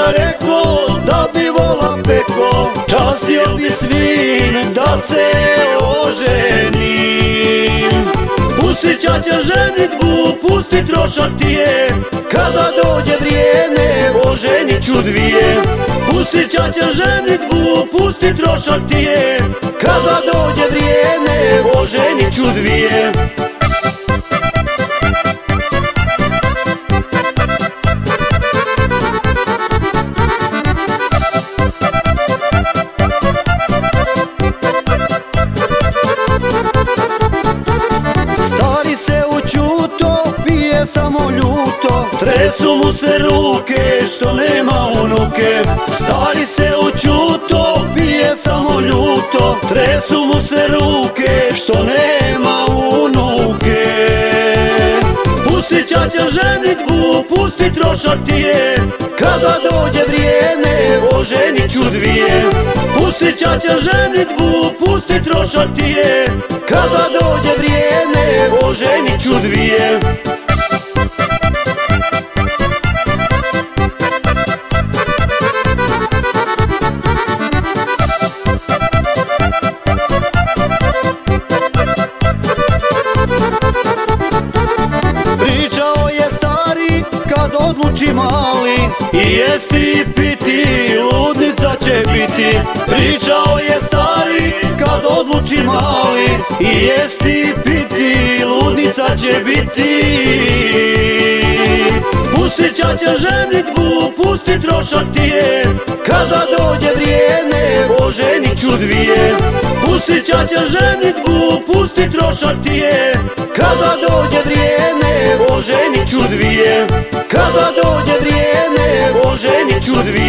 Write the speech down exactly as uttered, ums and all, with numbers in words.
ja reko da bi vola peko, častio bi svin da se oženim. Pusti ćaća ženitbu, pusti trošak ti je, kada dođe vrijeme oženit ću dvije. Pusti ćaća ženitbu, pusti trošak ti je, kada dođe vrijeme oženit ću dvije. Stari se učuto, pije samo ljuto, tresu mu se ruke što nema unuke. Stari se učuto, pije samo ljuto, tresu mu se ruke što nema unuke. Pusti ćaća ženitbu, pusti trošak ti je, kada dođe vrijeme oženit ću dvije. Pusti ćaća ženitbu, pusti trošak ti je, kada dođe vrijeme oženit ću dvije. Pričao je stari kad odluči mali, i jesti i piti, ludnica će biti. Pričao je stari kad odluči mali, i jesti i piti, ludnica će biti. Pusti ćaća ženitbu, pusti trošak ti je, kada dođe vrijeme oženit ću dvije. Pusti ćaća ženitbu, pusti trošak ti je, kada dođe vrijeme oženit ću dvije. Kada dođe vrijeme oženit ću dvije.